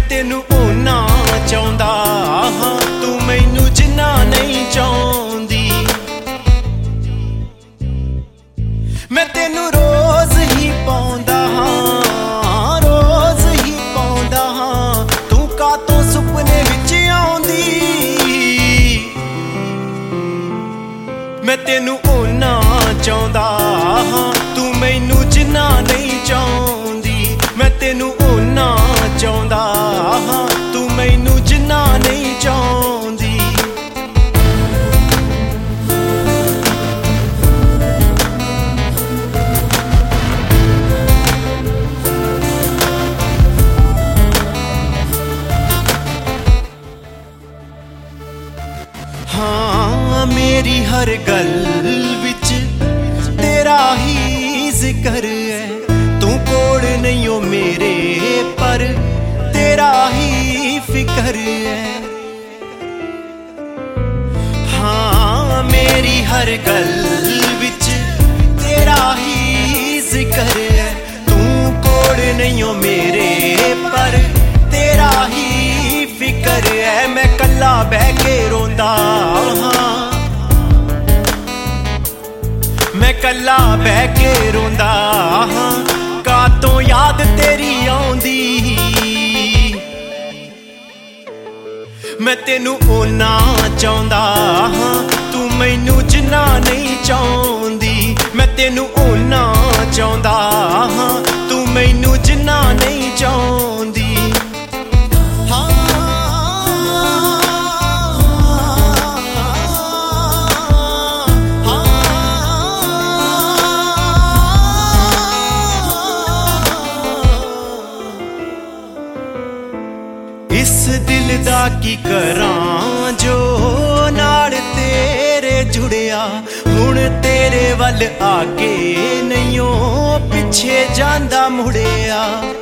ਤੈਨੂੰ ਓਨਾ ਚਾਹੁੰਦਾ ਹਾਂ, ਤੂੰ ਮੈਨੂੰ ਜਿੰਨਾ ਨਹੀਂ ਚਾਹੁੰਦੀ। ਮੈਂ ਤੈਨੂੰ ਰੋਜ਼ ਹੀ ਪਾਉਂਦਾ ਹਾਂ, ਰੋਜ਼ ਹੀ ਪਾਉਂਦਾ ਹਾਂ, ਤੂੰ ਕਾਤੋਂ ਸੁਪਨੇ ਵਿੱਚ ਆਉਂਦੀ। ਮੈਂ ਤੈਨੂੰ ਓਨਾ ਚਾਹੁੰਦਾ ਹਾਂ, ਤੂੰ ਮੈਨੂੰ ਜਿੰਨਾ ਨਹੀਂ ਚਾਹੁੰਦੀ। ਮੈਂ ਤੈਨੂੰ ਓਨਾ ਚਾਹੁੰਦਾ ਹਾਂ, ਤੂੰ ਮੈਨੂੰ ਜਿੰਨਾ ਨਹੀਂ ਚਾਹੁੰਦੀ। ਹਾਂ ਮੇਰੀ ਹਰ ਗੱਲ ਵਿੱਚ ਤੇਰਾ ਹੀ ਜ਼ਿਕਰ ਹੈ, ਤੂੰ ਕੋਲ ਨਹੀਂ ਓ ਮੇਰੇ ਪਰ ਤੇਰਾ ਹੀ ਫਿਕਰ ਹੈ। ਹਾਂ ਮੇਰੀ ਹਰ ਗੱਲ ਵਿੱਚ ਤੇਰਾ ਹੀ ਜ਼ਿਕਰ ਹੈ, ਤੂੰ ਕੋਲ ਨਹੀਂ ਓ ਮੇਰੇ ਪਰ ਤੇਰਾ ਹੀ ਫਿਕਰ ਹੈ। ਮੈਂ ਕੱਲਾ ਬਹਿ ਕੇ ਰੋਂਦਾ ਹਾਂ, ਮੈਂ ਕੱਲਾ ਬਹਿ ਕੇ ਰੋਂਦਾ ਹਾਂ, ਕਾਤੋਂ ਯਾਦ ਤੇਰੀ ਆਉਂਦੀ। ਮੈਂ ਤੈਨੂੰ ਓਨਾ ਚਾਹੁੰਦਾ ਹਾਂ, ਤੂੰ ਮੈਨੂੰ ਜਿੰਨਾ ਨਹੀਂ ਚਾਹੁੰਦੀ। ਮੈਂ ਤੈਨੂੰ ਓਨਾ ਚਾਹੁੰਦਾ ਹਾਂ, ਤੂੰ ਮੈਨੂੰ ਜਿੰਨਾ ਨਹੀਂ ਚਾਹੁੰਦੀ। ਇਸ ਦਿਲ ਦਾ ਕੀ ਕਰਾਂ ਜੋ ਨਾਲ ਤੇਰੇ ਜੁੜਿਆ, ਹੁਣ ਤੇਰੇ ਵੱਲ ਆ ਕੇ ਨਹੀਂ ਓ ਪਿੱਛੇ ਜਾਂਦਾ ਮੁੜਿਆ।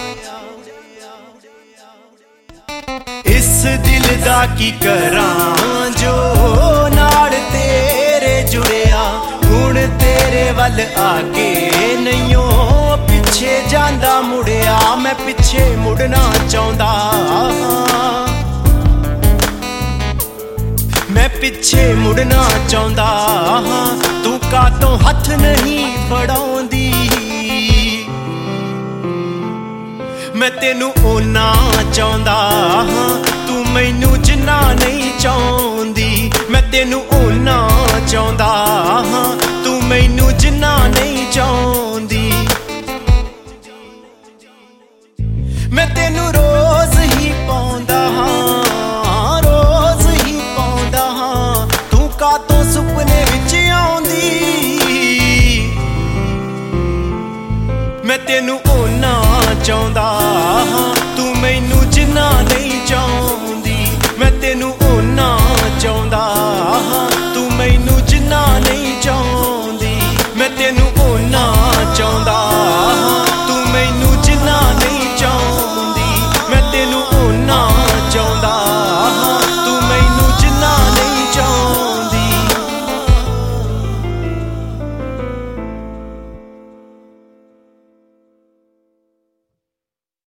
ਇਸ ਦਿਲ ਦਾ ਕੀ ਕਰਾਂ ਜੋ ਨਾਲ ਤੇਰੇ ਜੁੜਿਆ, ਹੁਣ ਤੇਰੇ ਵੱਲ ਆ ਕੇ ਨਹੀਂ ਓ ਪਿੱਛੇ ਜਾਂਦਾ ਮੁੜਿਆ। ਮੈਂ ਪਿੱਛੇ ਮੁੜਨਾ ਚਾਹੁੰਦਾ ਹਾਂ, ਮੈਂ ਪਿੱਛੇ ਮੁੜਨਾ ਚਾਹੁੰਦਾ ਹਾਂ, ਤੂੰ ਕਾਤੋਂ ਹੱਥ ਨਹੀਂ ਫੜਾਉਂਦੀ। ਮੈਂ ਤੈਨੂੰ ਓਨਾ ਚਾਹੁੰਦਾ ਹਾਂ, ਤੂੰ ਮੈਨੂੰ ਜਿੰਨਾ ਨਹੀਂ ਚਾਹੁੰਦੀ। ਮੈਂ ਤੈਨੂੰ ਓਨਾ ਚਾਹੁੰਦਾ ਹਾਂ, ਤੂੰ ਮੈਨੂੰ ਜਿੰਨਾ ਨਹੀਂ ਚਾਹੁੰਦੀ। ਮੈਂ ਤੈਨੂੰ ਰੋਜ਼ ਹੀ ਪਾਉਂਦਾ ਹਾਂ, ਰੋਜ਼ ਹੀ ਪਾਉਂਦਾ ਹਾਂ, ਤੂੰ ਕਾਤੋਂ ਸੁਪਨੇ ਵਿੱਚ ਆਉਂਦੀ। ਮੈਂ ਤੈਨੂੰ ਓਨਾ ਚਾਹੁੰਦਾ ਹਾਂ, ਤੂੰ ਮੈਨੂੰ ਜਿੰਨਾ ਨਹੀਂ ਚਾਹੁੰਦੀ। ਮੈਂ ਤੈਨੂੰ ਓਨਾ ਚਾਹੁੰਦਾ ਹਾਂ, ਤੂੰ ਮੈਨੂੰ ਜਿੰਨਾ ਨਹੀਂ ਚਾਹੁੰਦੀ।